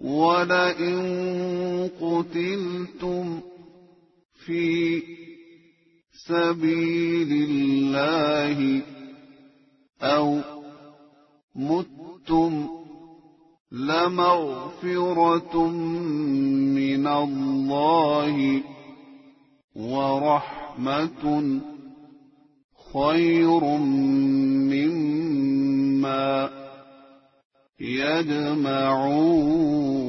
ولئن قتلتم في سبيل الله أو متم لمغفرة من الله ورحمة خير مما يجمعون.